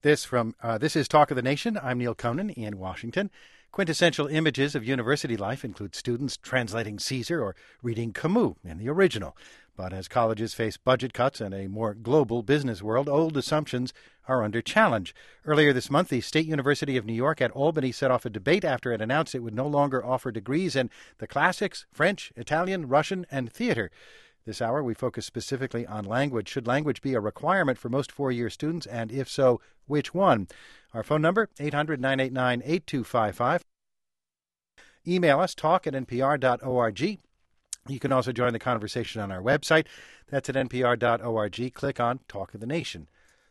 This is Talk of the Nation. I'm Neil Conan in Washington. Quintessential images of university life include students translating Caesar or reading Camus in the original. But as colleges face budget cuts and a more global business world, old assumptions are under challenge. Earlier this month, the State University of New York at Albany set off a debate after it announced it would no longer offer degrees in the classics, French, Italian, Russian, and theater. This hour, we focus specifically on language. Should language be a requirement for most four-year students, and if so, which one? Our phone number, 800-989-8255. Email us, talk@npr.org. You can also join the conversation on our website. That's at npr.org. Click on Talk of the Nation.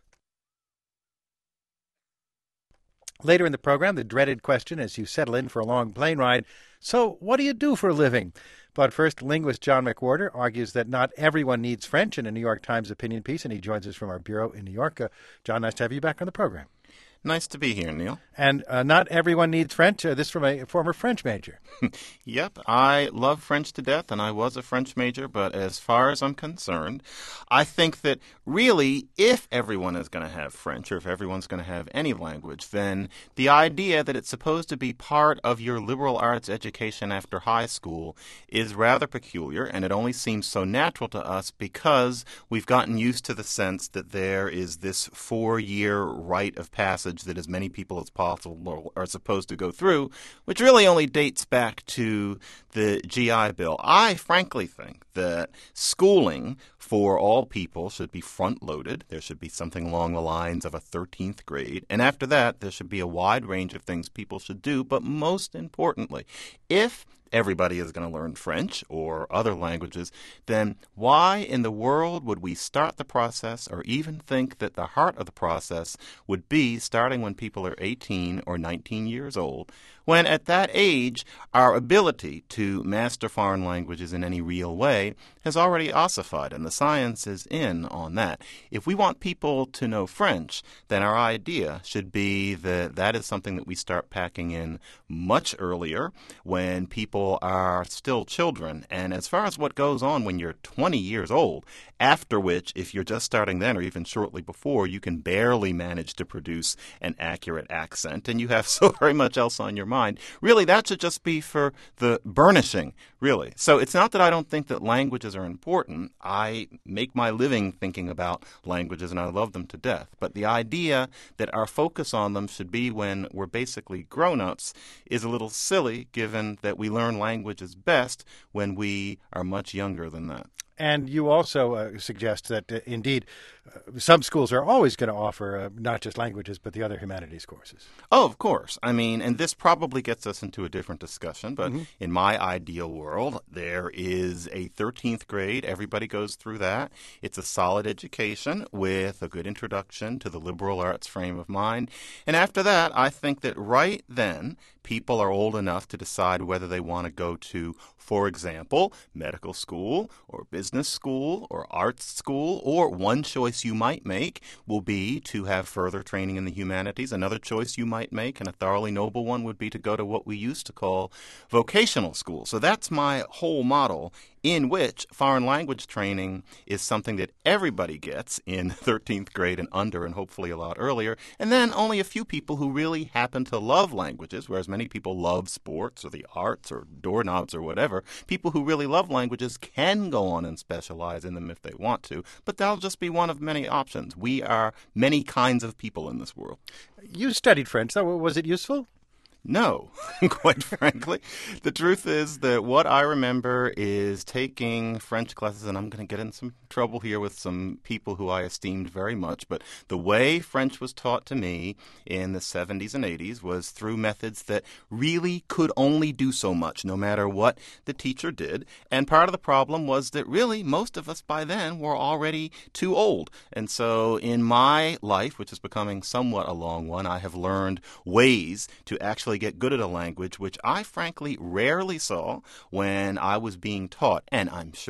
Later in the program, the dreaded question as you settle in for a long plane ride, so what do you do for a living? But first, linguist John McWhorter argues that not everyone needs French in a New York Times opinion piece, and he joins us from our bureau in New York. John, nice to have you back on the program. Nice to be here, Neil. And not everyone needs French. This from a former French major. Yep, I love French to death, and I was a French major, but as far as I'm concerned, I think that really, if everyone is going to have French, or if everyone's going to have any language, then the idea that it's supposed to be part of your liberal arts education after high school is rather peculiar, and it only seems so natural to us because we've gotten used to the sense that there is this 4-year rite of passage that as many people as possible are supposed to go through, which really only dates back to the GI Bill. I frankly think that schooling for all people should be front-loaded. There should be something along the lines of a 13th grade. And after that, there should be a wide range of things people should do. But most importantly, if everybody is going to learn French or other languages, then why in the world would we start the process or even think that the heart of the process would be starting when people are 18 or 19 years old, when at that age our ability to master foreign languages in any real way has already ossified, and the science is in on that. If we want people to know French, then our idea should be that that is something that we start packing in much earlier when people are still children. And as far as what goes on when you're 20 years old, after which, if you're just starting then or even shortly before, you can barely manage to produce an accurate accent and you have so very much else on your mind, really that should just be for the burnishing, really. So it's not that I don't think that languages are important. I make my living thinking about languages and I love them to death. But the idea that our focus on them should be when we're basically grown-ups is a little silly, given that we learn languages best when we are much younger than that. And you also suggest that, indeed, some schools are always going to offer not just languages, but the other humanities courses. Oh, of course. I mean, and this probably gets us into a different discussion, but in my ideal world, there is a 13th grade. Everybody goes through that. It's a solid education with a good introduction to the liberal arts frame of mind. And after that, I think that right then, people are old enough to decide whether they want to go to, for example, medical school or business school or arts school, or one choice you might make will be to have further training in the humanities. Another choice you might make, and a thoroughly noble one, would be to go to what we used to call vocational school. So that's my whole model, in which foreign language training is something that everybody gets in 13th grade and under, and hopefully a lot earlier, and then only a few people who really happen to love languages, whereas many people love sports or the arts or doorknobs or whatever. People who really love languages can go on and specialize in them if they want to, but that'll just be one of many options. We are many kinds of people in this world. You studied French, though. Was it useful? No, quite frankly. The truth is that what I remember is taking French classes, and I'm going to get in some trouble here with some people who I esteemed very much, but the way French was taught to me in the 70s and 80s was through methods that really could only do so much, no matter what the teacher did. And part of the problem was that really most of us by then were already too old. And so in my life, which is becoming somewhat a long one, I have learned ways to actually get good at a language, which I frankly rarely saw when I was being taught. And I'm sure that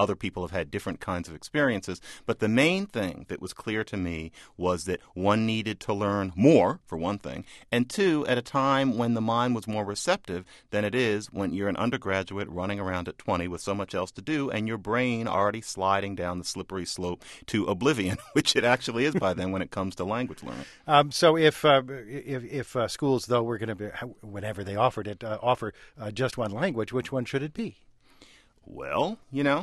other people have had different kinds of experiences. But the main thing that was clear to me was that one needed to learn more, for one thing, and two, at a time when the mind was more receptive than it is when you're an undergraduate running around at 20 with so much else to do and your brain already sliding down the slippery slope to oblivion, which it actually is by then when it comes to language learning. So if schools, though, were going to be, whenever they offered it, offer just one language, which one should it be? Well,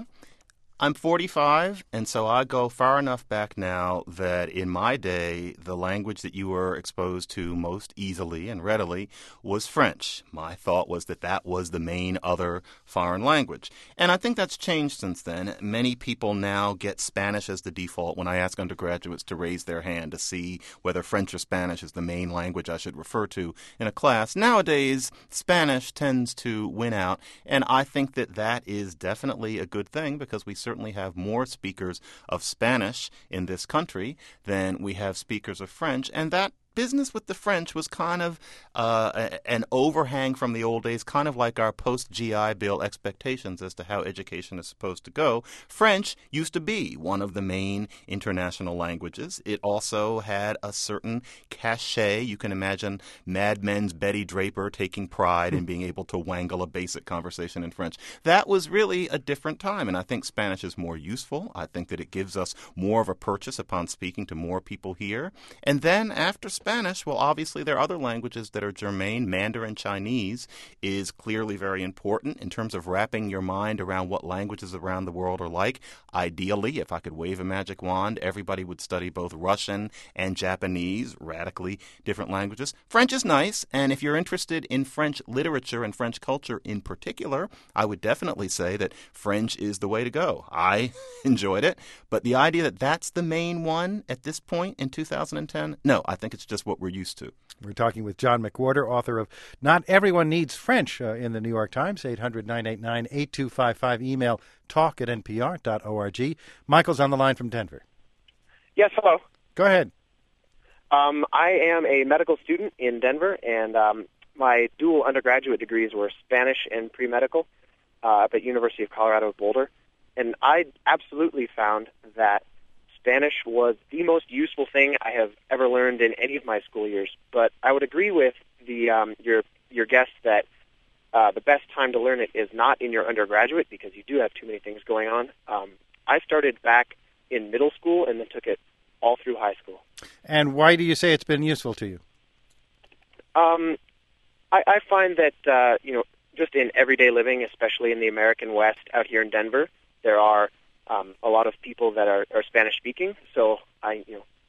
I'm 45, and so I go far enough back now that in my day, the language that you were exposed to most easily and readily was French. My thought was that that was the main other foreign language. And I think that's changed since then. Many people now get Spanish as the default when I ask undergraduates to raise their hand to see whether French or Spanish is the main language I should refer to in a class. Nowadays, Spanish tends to win out, and I think that that is definitely a good thing because we certainly have more speakers of Spanish in this country than we have speakers of French, and that business with the French was kind of an overhang from the old days, kind of like our post-GI Bill expectations as to how education is supposed to go. French used to be one of the main international languages. It also had a certain cachet. You can imagine Mad Men's Betty Draper taking pride in being able to wangle a basic conversation in French. That was really a different time, and I think Spanish is more useful. I think that it gives us more of a purchase upon speaking to more people here. And then after Spanish, well, obviously there are other languages that are germane. Mandarin Chinese is clearly very important in terms of wrapping your mind around what languages around the world are like. Ideally, if I could wave a magic wand, everybody would study both Russian and Japanese, radically different languages. French is nice, and if you're interested in French literature and French culture in particular, I would definitely say that French is the way to go. I enjoyed it, but the idea that that's the main one at this point in 2010, no, I think it's just what we're used to. We're talking with John McWhorter, author of Not Everyone Needs French in the New York Times, 800-989-8255. Email talk@npr.org. Michael's on the line from Denver. Yes, hello. Go ahead. I am a medical student in Denver, and my dual undergraduate degrees were Spanish and pre-medical up at University of Colorado Boulder. And I absolutely found that Spanish was the most useful thing I have ever learned in any of my school years. But I would agree with your guest that the best time to learn it is not in your undergraduate because you do have too many things going on. I started back in middle school and then took it all through high school. And why do you say it's been useful to you? I find that, just in everyday living, especially in the American West out here in Denver, there are a lot of people that are Spanish-speaking. So as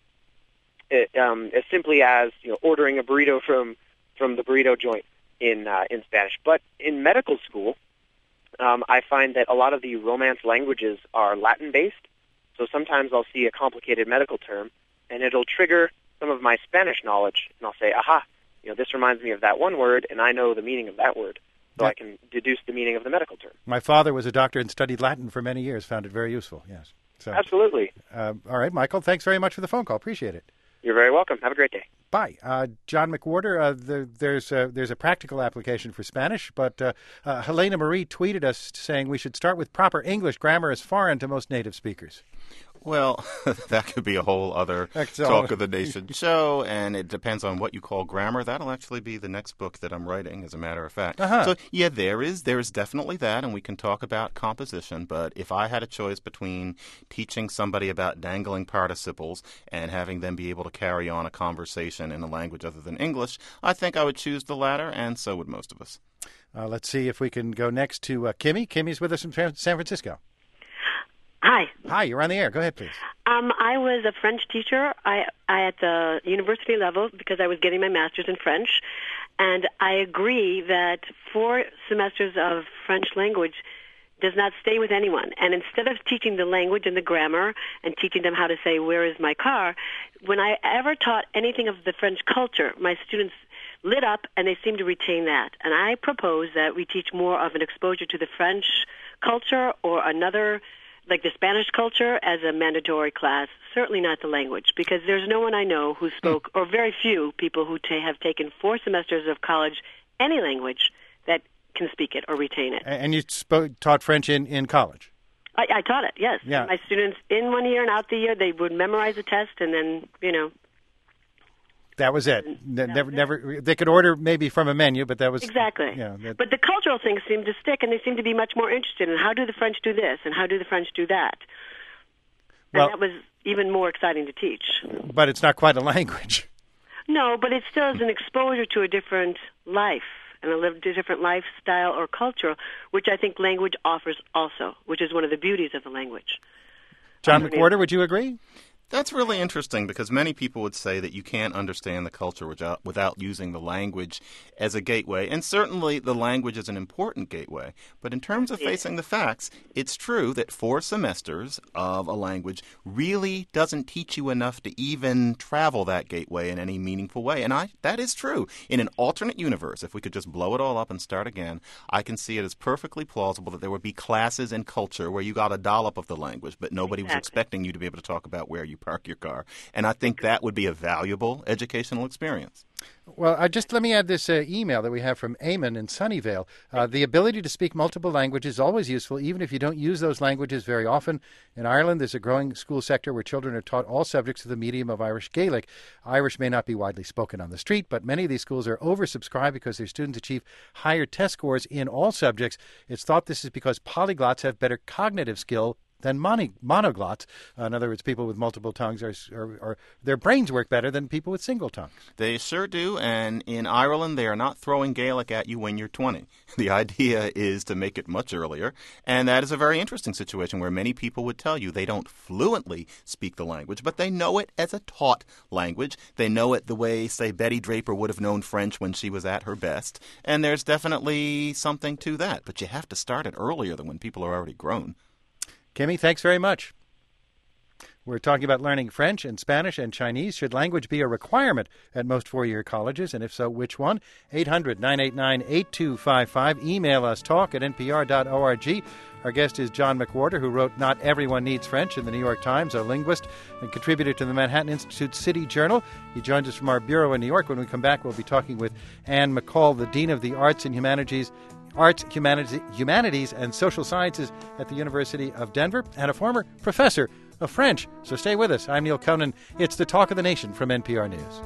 simply as ordering a burrito from the burrito joint in Spanish. But in medical school, I find that a lot of the Romance languages are Latin-based. So sometimes I'll see a complicated medical term, and it'll trigger some of my Spanish knowledge, and I'll say, aha, this reminds me of that one word, and I know the meaning of that word. So I can deduce the meaning of the medical term. My father was a doctor and studied Latin for many years, found it very useful, yes. So, absolutely. All right, Michael, thanks very much for the phone call. Appreciate it. You're very welcome. Have a great day. Bye. John McWhorter, there's a practical application for Spanish, but Helena Marie tweeted us saying we should start with proper English. Grammar is foreign to most native speakers. Well, that could be a whole other Talk of the Nation show, and it depends on what you call grammar. That'll actually be the next book that I'm writing, as a matter of fact. So, yeah, there is definitely that, and we can talk about composition, but if I had a choice between teaching somebody about dangling participles and having them be able to carry on a conversation in a language other than English, I think I would choose the latter, and so would most of us. Let's see if we can go next to Kimmy. Kimmy's with us from San Francisco. Hi. Hi, you're on the air. Go ahead, please. I was a French teacher I at the university level because I was getting my master's in French, and I agree that 4 semesters of French language does not stay with anyone. And instead of teaching the language and the grammar and teaching them how to say, where is my car, when I ever taught anything of the French culture, my students lit up and they seemed to retain that. And I propose that we teach more of an exposure to the French culture or another, like the Spanish culture, as a mandatory class, certainly not the language, because there's no one I know who spoke, or very few people who have taken 4 semesters of college, any language, that can speak it or retain it. And you taught French in college? I taught it, yes. Yeah. My students, in 1 year and out the year, they would memorize the test and then, That was it. Never. They could order maybe from a menu, but that was Exactly. Yeah, but the cultural things seem to stick, and they seem to be much more interested in how do the French do this and how do the French do that. And that was even more exciting to teach. But it's not quite a language. No, but it still is an exposure to a different life and a different lifestyle or culture, which I think language offers also, which is one of the beauties of the language. John McWhorter, would you agree? That's really interesting because many people would say that you can't understand the culture without using the language as a gateway. And certainly the language is an important gateway. But in terms of facing the facts, it's true that 4 semesters of a language really doesn't teach you enough to even travel that gateway in any meaningful way. And that is true. In an alternate universe, if we could just blow it all up and start again, I can see it as perfectly plausible that there would be classes in culture where you got a dollop of the language, but nobody was expecting you to be able to talk about where you park your car. And I think that would be a valuable educational experience. Well, let me add this email that we have from Eamon in Sunnyvale. The ability to speak multiple languages is always useful, even if you don't use those languages very often. In Ireland, there's a growing school sector where children are taught all subjects through the medium of Irish Gaelic. Irish may not be widely spoken on the street, but many of these schools are oversubscribed because their students achieve higher test scores in all subjects. It's thought this is because polyglots have better cognitive skill than monoglots. In other words, people with multiple tongues or their brains work better than people with single tongues. They sure do, and in Ireland, they are not throwing Gaelic at you when you're 20. The idea is to make it much earlier, and that is a very interesting situation where many people would tell you they don't fluently speak the language, but they know it as a taught language. They know it the way, say, Betty Draper would have known French when she was at her best, and there's definitely something to that, but you have to start it earlier than when people are already grown. Kimmy, thanks very much. We're talking about learning French and Spanish and Chinese. Should language be a requirement at most 4-year colleges? And if so, which one? 800-989-8255. Email us, talk@npr.org. Our guest is John McWhorter, who wrote Not Everyone Needs French in the New York Times, a linguist and contributor to the Manhattan Institute City Journal. He joins us from our bureau in New York. When we come back, we'll be talking with Anne McCall, the Dean of the Arts, Humanities, and Social Sciences at the University of Denver, and a former professor of French. So stay with us. I'm Neil Conan. It's the Talk of the Nation from NPR News.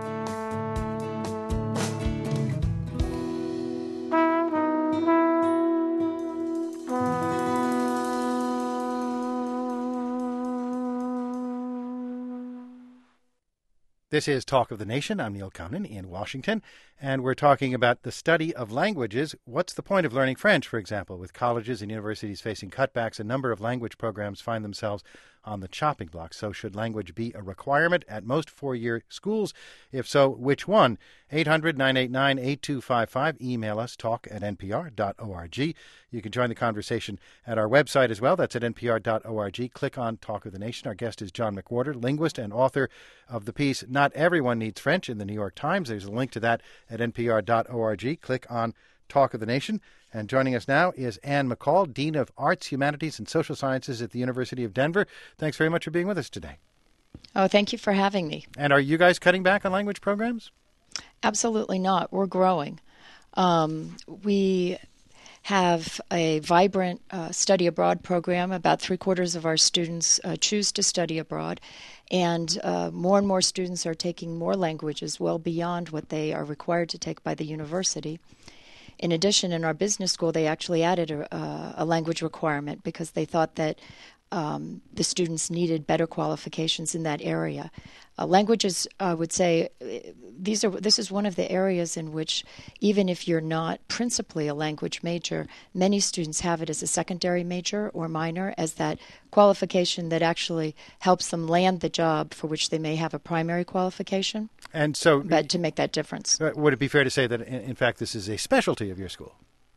This is Talk of the Nation. I'm Neil Conan in Washington, and we're talking about the study of languages. What's the point of learning French, for example? With colleges and universities facing cutbacks, a number of language programs find themselves on the chopping block. So should language be a requirement at most 4-year schools? If so, which one? 800-989-8255. Email us, talk@npr.org. You can join the conversation at our website as well. That's at npr.org. Click on Talk of the Nation. Our guest is John McWhorter, linguist and author of the piece Not Everyone Needs French in the New York Times. There's a link to that at npr.org. Click on Talk of the Nation. And joining us now is Anne McCall, Dean of Arts, Humanities, and Social Sciences at the University of Denver. Thanks very much for being with us today. Oh, thank you for having me. And are you guys cutting back on language programs? Absolutely not. We're growing. We have a vibrant study abroad program. About 3/4 of our students choose to study abroad. And more and more students are taking more languages well beyond what they are required to take by the university. In addition, in our business school, they actually added a language requirement because they thought that the students needed better qualifications in that area. Languages, I would say, this is one of the areas in which, even if you're not principally a language major, many students have it as a secondary major or minor as that qualification that actually helps them land the job for which they may have a primary qualification. And so, but to make that difference. Would it be fair to say that, in fact, this is a specialty of your school?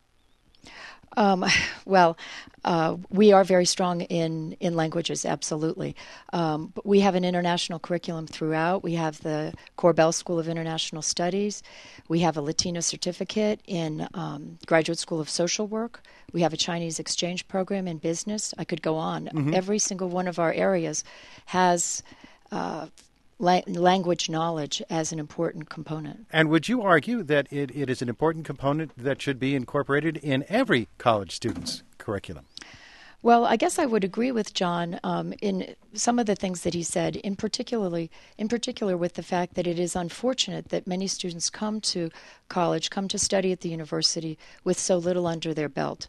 We are very strong in languages, absolutely. But we have an international curriculum throughout. We have the Corbell School of International Studies. We have a Latino certificate in Graduate School of Social Work. We have a Chinese exchange program in business. I could go on. Mm-hmm. Every single one of our areas has language knowledge as an important component. And would you argue that it is an important component that should be incorporated in every college student's curriculum? Well, I guess I would agree with John in some of the things that he said, in particular with the fact that it is unfortunate that many students come to college, come to study at the university with so little under their belt.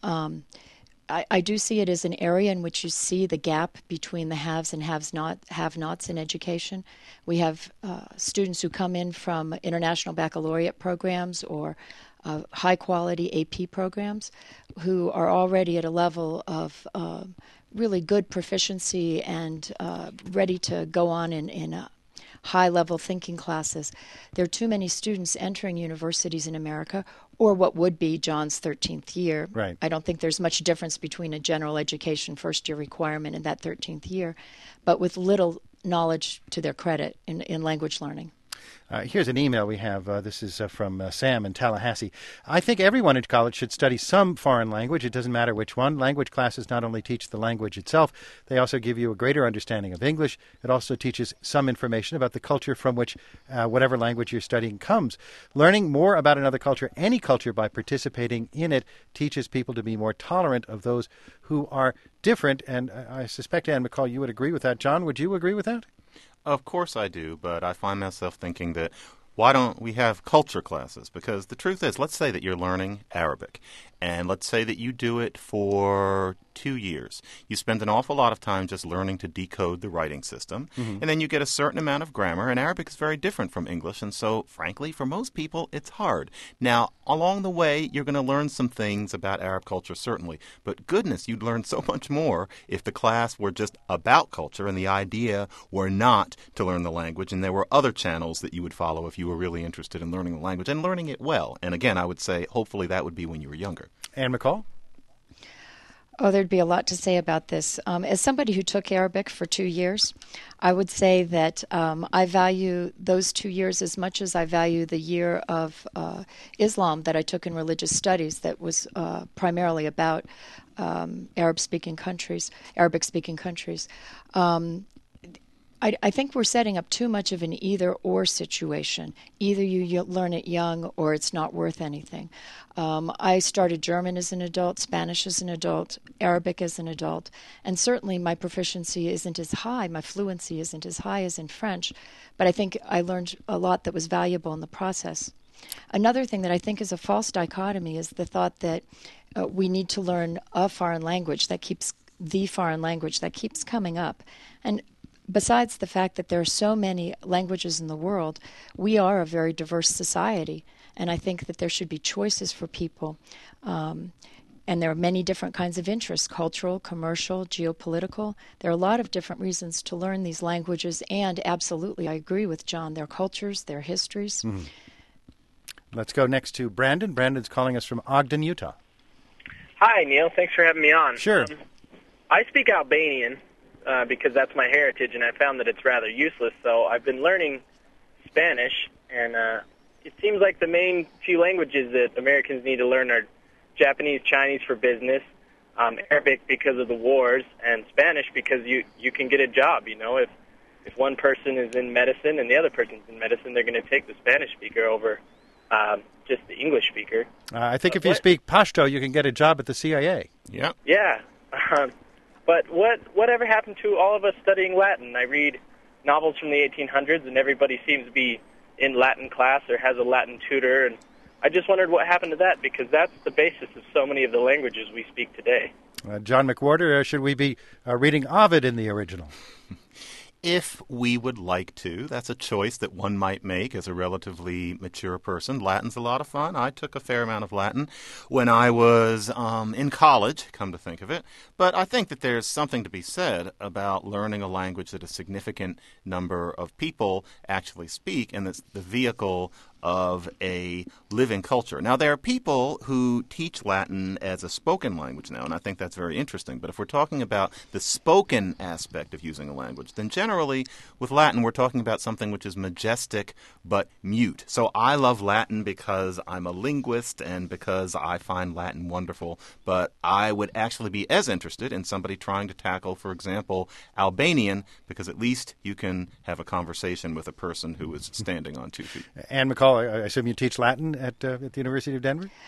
I do see it as an area in which you see the gap between the haves and have-nots in education. We have students who come in from international baccalaureate programs or high-quality AP programs who are already at a level of really good proficiency and ready to go on in high-level thinking classes. There are too many students entering universities in America, or what would be John's 13th year. Right. I don't think there's much difference between a general education first-year requirement and that 13th year, but with little knowledge to their credit in language learning. Here's an email we have. This is from Sam in Tallahassee. I think everyone in college should study some foreign language. It doesn't matter which one. Language classes not only teach the language itself, they also give you a greater understanding of English. It also teaches some information about the culture from which whatever language you're studying comes. Learning more about another culture, any culture, by participating in it teaches people to be more tolerant of those who are different. And I suspect, Ann McCall, you would agree with that. John, would you agree with that? Of course I do, but I find myself thinking that why don't we have culture classes? Because the truth is, let's say that you're learning Arabic, and let's say that you do it for 2 years. You spend an awful lot of time just learning to decode the writing system, and then you get a certain amount of grammar, and Arabic is very different from English, and so, frankly, for most people, it's hard. Now, along the way, you're going to learn some things about Arab culture, certainly, but goodness, you'd learn so much more if the class were just about culture and the idea were not to learn the language, and there were other channels that you would follow if you were really interested in learning the language and learning it well. And again, I would say hopefully that would be when you were younger. Ann McCall? Oh, there'd be a lot to say about this. As somebody who took Arabic for 2 years, I would say that I value those 2 years as much as I value the year of Islam that I took in religious studies that was primarily about Arabic-speaking countries. I think we're setting up too much of an either-or situation. Either you learn it young or it's not worth anything. I started German as an adult, Spanish as an adult, Arabic as an adult, and certainly my proficiency isn't as high, my fluency isn't as high as in French, but I think I learned a lot that was valuable in the process. Another thing that I think is a false dichotomy is the thought that we need to learn a foreign language that keeps coming up. And besides the fact that there are so many languages in the world, we are a very diverse society, and I think that there should be choices for people. And there are many different kinds of interests, cultural, commercial, geopolitical. There are a lot of different reasons to learn these languages, and absolutely, I agree with John, their cultures, their histories. Mm-hmm. Let's go next to Brandon. Brandon's calling us from Ogden, Utah. Hi, Neil. Thanks for having me on. Sure. I speak Albanian. Because that's my heritage, and I found that it's rather useless. So I've been learning Spanish, and it seems like the main few languages that Americans need to learn are Japanese, Chinese for business, Arabic because of the wars, and Spanish because you can get a job. You know, if one person is in medicine and the other person's in medicine, they're going to take the Spanish speaker over just the English speaker. I think if you speak Pashto, you can get a job at the CIA. Yeah. Yeah. But whatever happened to all of us studying Latin? I read novels from the 1800s, and everybody seems to be in Latin class or has a Latin tutor, and I just wondered what happened to that, because that's the basis of so many of the languages we speak today. John McWhorter, should we be reading Ovid in the original? If we would like to, that's a choice that one might make as a relatively mature person. Latin's a lot of fun. I took a fair amount of Latin when I was in college, come to think of it. But I think that there's something to be said about learning a language that a significant number of people actually speak, and that's the vehicle of a living culture. Now, there are people who teach Latin as a spoken language now, and I think that's very interesting. But if we're talking about the spoken aspect of using a language, then generally with Latin we're talking about something which is majestic but mute. So I love Latin because I'm a linguist and because I find Latin wonderful, but I would actually be as interested in somebody trying to tackle, for example, Albanian, because at least you can have a conversation with a person who is standing on 2 feet. Ann McCall, I assume you teach Latin at the University of Denver?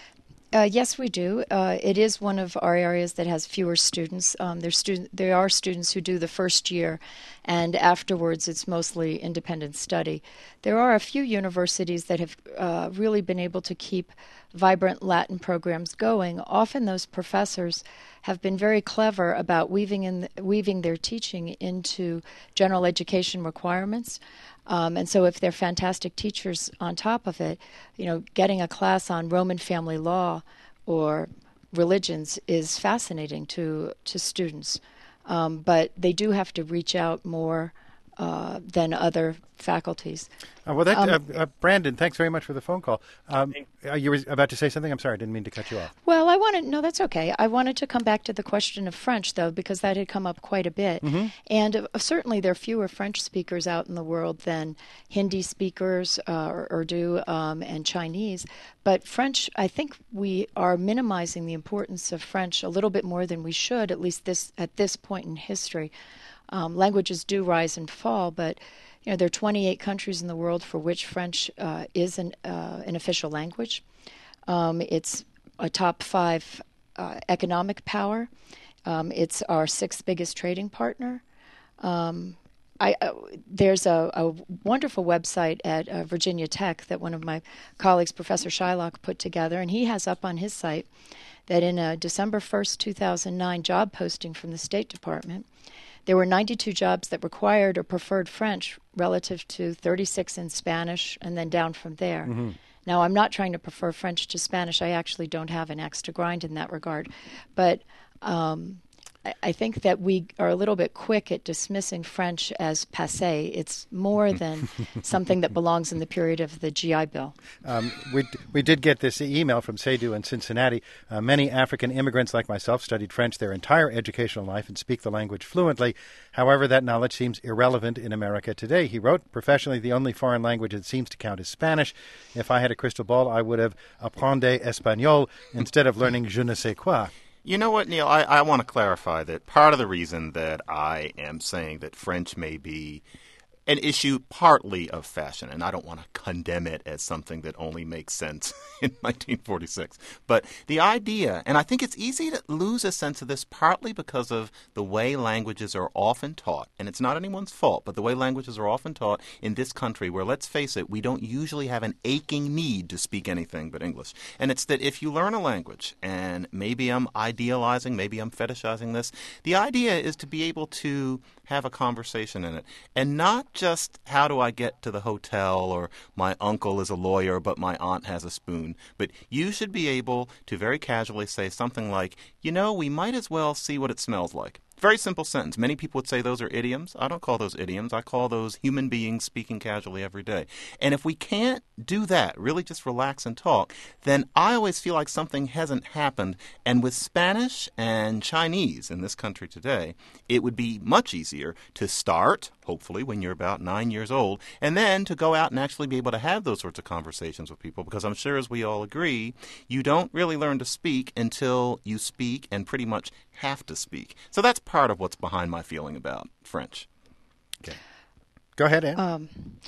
Yes, we do. It is one of our areas that has fewer students. There are students who do the first year, and afterwards it's mostly independent study. There are a few universities that have really been able to keep vibrant Latin programs going. Often those professors have been very clever about weaving their teaching into general education requirements. And so if they're fantastic teachers on top of it, getting a class on Roman family law or religions is fascinating to students. But they do have to reach out more than other faculties. Brandon, thanks very much for the phone call. You were about to say something? I'm sorry, I didn't mean to cut you off. Well, no, that's okay. I wanted to come back to the question of French, though, because that had come up quite a bit. Mm-hmm. And certainly there are fewer French speakers out in the world than Hindi speakers, Urdu, and Chinese. But French, I think we are minimizing the importance of French a little bit more than we should, at least at this point in history. Languages do rise and fall, but there are 28 countries in the world for which French is an official language. It's a top 5 economic power. It's our 6th biggest trading partner. There's a wonderful website at Virginia Tech that one of my colleagues, Professor Shylock, put together, and he has up on his site that in a December 1st, 2009 job posting from the State Department, there were 92 jobs that required or preferred French relative to 36 in Spanish, and then down from there. Mm-hmm. Now, I'm not trying to prefer French to Spanish. I actually don't have an axe to grind in that regard. But I think that we are a little bit quick at dismissing French as passé. It's more than something that belongs in the period of the GI Bill. We did get this email from Seydou in Cincinnati. Many African immigrants like myself studied French their entire educational life and speak the language fluently. However, that knowledge seems irrelevant in America today. He wrote, professionally, the only foreign language that seems to count is Spanish. If I had a crystal ball, I would have apprendre espagnol instead of learning je ne sais quoi. You know what, Neil? I want to clarify that part of the reason that I am saying that French may be an issue partly of fashion, and I don't want to condemn it as something that only makes sense in 1946. But the idea, and I think it's easy to lose a sense of this partly because of the way languages are often taught, and it's not anyone's fault, but the way languages are often taught in this country where, let's face it, we don't usually have an aching need to speak anything but English. And it's that if you learn a language, and maybe I'm idealizing, maybe I'm fetishizing this, the idea is to be able to have a conversation in it. And not just how do I get to the hotel, or my uncle is a lawyer but my aunt has a spoon. But you should be able to very casually say something like, we might as well see what it smells like. Very simple sentence. Many people would say those are idioms. I don't call those idioms. I call those human beings speaking casually every day. And if we can't do that, really just relax and talk, then I always feel like something hasn't happened. And with Spanish and Chinese in this country today, it would be much easier to start, hopefully, when you're about 9 years old, and then to go out and actually be able to have those sorts of conversations with people. Because I'm sure, as we all agree, you don't really learn to speak until you speak and pretty much have to speak. So that's part of what's behind my feeling about French. Okay. Go ahead, Anne.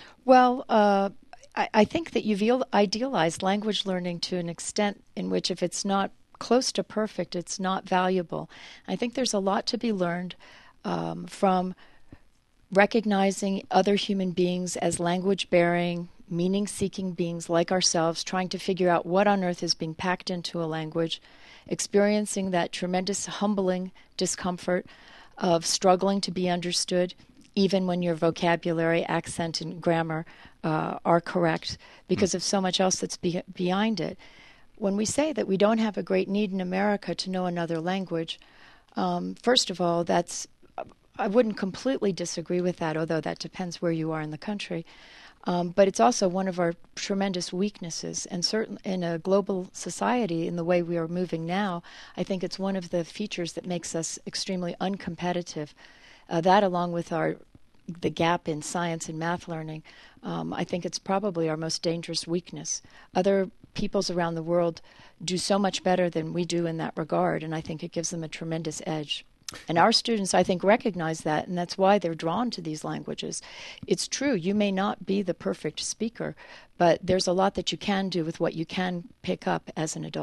I think that you've idealized language learning to an extent in which if it's not close to perfect, it's not valuable. I think there's a lot to be learned from recognizing other human beings as language-bearing, meaning-seeking beings like ourselves, trying to figure out what on earth is being packed into a language, experiencing that tremendous humbling discomfort of struggling to be understood, even when your vocabulary, accent, and grammar are correct, because of so much else that's behind it. When we say that we don't have a great need in America to know another language, first of all, I wouldn't completely disagree with that, although that depends where you are in the country. But it's also one of our tremendous weaknesses. And certainly in a global society, in the way we are moving now, I think it's one of the features that makes us extremely uncompetitive. That, along with the gap in science and math learning, I think it's probably our most dangerous weakness. Other peoples around the world do so much better than we do in that regard, and I think it gives them a tremendous edge. And our students, I think, recognize that, and that's why they're drawn to these languages. It's true, you may not be the perfect speaker, but there's a lot that you can do with what you can pick up as an adult.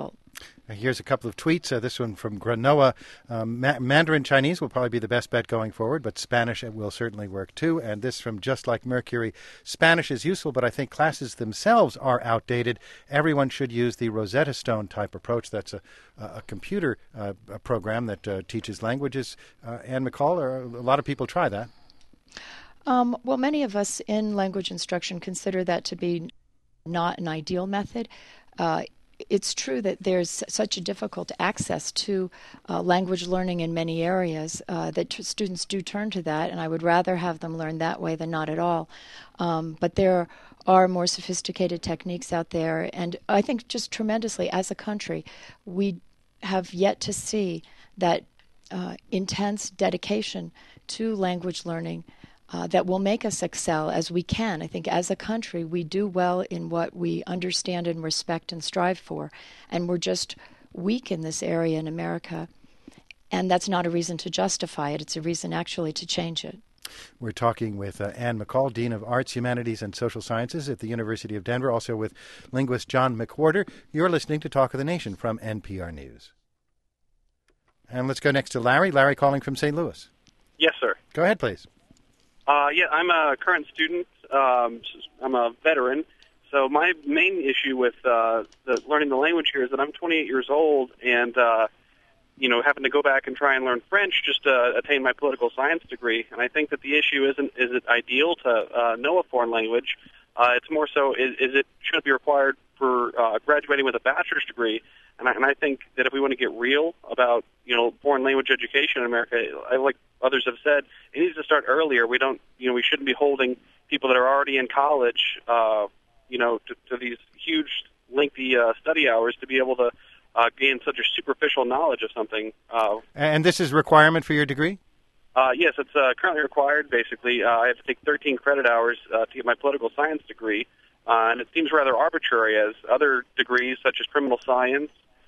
Here's a couple of tweets. This one from Granoa. Mandarin Chinese will probably be the best bet going forward, but Spanish will certainly work too. And this from Just Like Mercury. Spanish is useful, but I think classes themselves are outdated. Everyone should use the Rosetta Stone type approach. That's a computer program that teaches languages. Anne McCall, a lot of people try that. Well, many of us in language instruction consider that to be not an ideal method. It's true that there's such a difficult access to language learning in many areas that students do turn to that, and I would rather have them learn that way than not at all. But there are more sophisticated techniques out there, and I think just tremendously, as a country, we have yet to see that intense dedication to language learning that will make us excel as we can. I think as a country, we do well in what we understand and respect and strive for, and we're just weak in this area in America. And that's not a reason to justify it. It's a reason actually to change it. We're talking with Anne McCall, Dean of Arts, Humanities, and Social Sciences at the University of Denver, also with linguist John McWhorter. You're listening to Talk of the Nation from NPR News. And let's go next to Larry. Larry calling from St. Louis. Yes, sir. Go ahead, please. Yeah, I'm a current student. I'm a veteran. So my main issue with learning the language here is that I'm 28 years old and, having to go back and try and learn French just to attain my political science degree. And I think that the issue is it ideal to know a foreign language? It's more so, should it be required for graduating with a bachelor's degree? And I think that if we want to get real about, foreign language education in America, like others have said, it needs to start earlier. We shouldn't be holding people that are already in college, to these huge, lengthy study hours to be able to gain such a superficial knowledge of something. And this is a requirement for your degree? Yes, it's currently required, basically. I have to take 13 credit hours to get my political science degree, and it seems rather arbitrary, as other degrees, such as criminal science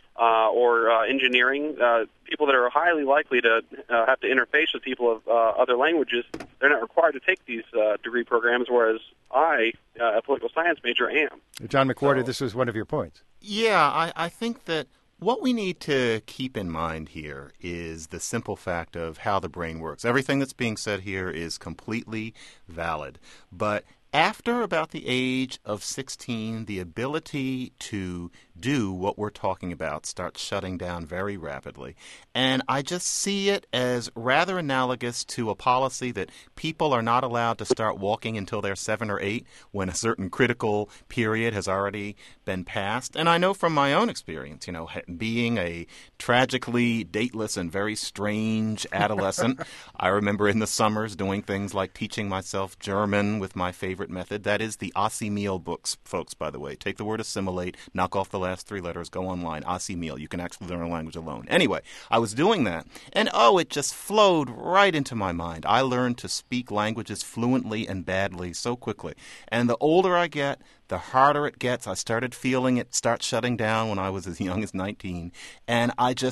or engineering, people that are highly likely to have to interface with people of other languages, they're not required to take these degree programs, whereas I, a political science major, am. John McWhorter, this was one of your points. Yeah, I think that what we need to keep in mind here is the simple fact of how the brain works. Everything that's being said here is completely valid. But after about the age of 16, the ability to do what we're talking about starts shutting down very rapidly. And I just see it as rather analogous to a policy that people are not allowed to start walking until they're 7 or 8 when a certain critical period has already been passed. And I know from my own experience, being a tragically dateless and very strange adolescent, I remember in the summers doing things like teaching myself German with my favorite method. That is the Assimil books, folks, by the way. Take the word assimilate, knock off the last 3 letters, go online, Assimil. You can actually learn a language alone. Anyway, I was doing that, and it just flowed right into my mind. I learned to speak languages fluently and badly so quickly. And the older I get, the harder it gets. I started feeling it start shutting down when I was as young as 19. And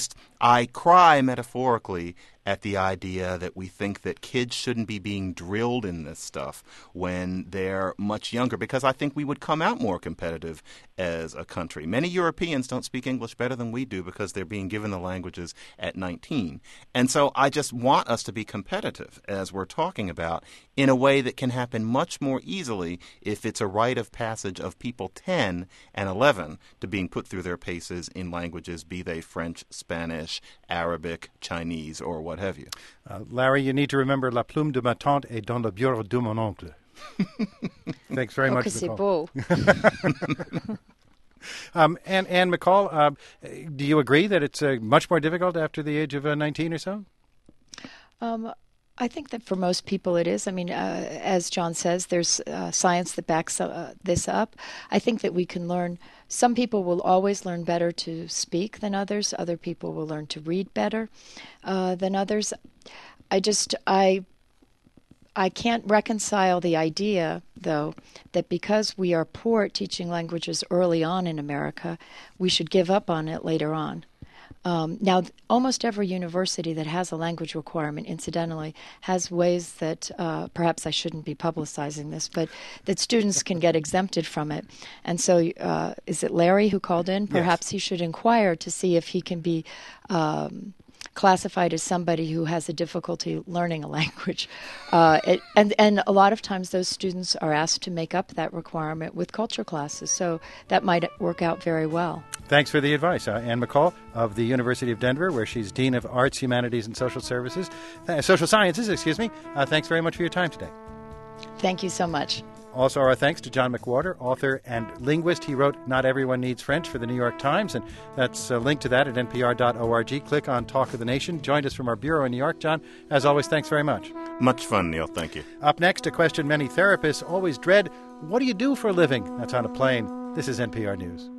I cry metaphorically at the idea that we think that kids shouldn't be being drilled in this stuff when they're much younger, because I think we would come out more competitive as a country. Many Europeans don't speak English better than we do because they're being given the languages at 19. And so I just want us to be competitive, as we're talking about, in a way that can happen much more easily if it's a rite of passage of people 10 and 11 to being put through their paces in languages, be they French, Spanish, Arabic, Chinese, or what have you. Larry, you need to remember La plume de ma tante est dans le bureau de mon oncle. Thanks very much for the call. And Anne McCall, do you agree that it's much more difficult after the age of 19 or so? I think that for most people it is. I mean, as John says, there's science that backs this up. I think that we can learn. Some people will always learn better to speak than others. Other people will learn to read better than others. I can't reconcile the idea, though, that because we are poor at teaching languages early on in America, we should give up on it later on. Now, almost every university that has a language requirement, incidentally, has ways that, perhaps I shouldn't be publicizing this, but that students can get exempted from it. And so is it Larry who called in? Perhaps he should inquire to see if he can be classified as somebody who has a difficulty learning a language. And a lot of times those students are asked to make up that requirement with culture classes. So that might work out very well. Thanks for the advice. Ann McCall of the University of Denver, where she's Dean of Arts, Humanities, and Social Sciences. Thanks very much for your time today. Thank you so much. Also, our thanks to John McWhorter, author and linguist. He wrote Not Everyone Needs French for the New York Times, and that's a link to that at npr.org. Click on Talk of the Nation. Joined us from our bureau in New York. John, as always, thanks very much. Much fun, Neil. Thank you. Up next, a question many therapists always dread. What do you do for a living? That's on a plane. This is NPR News.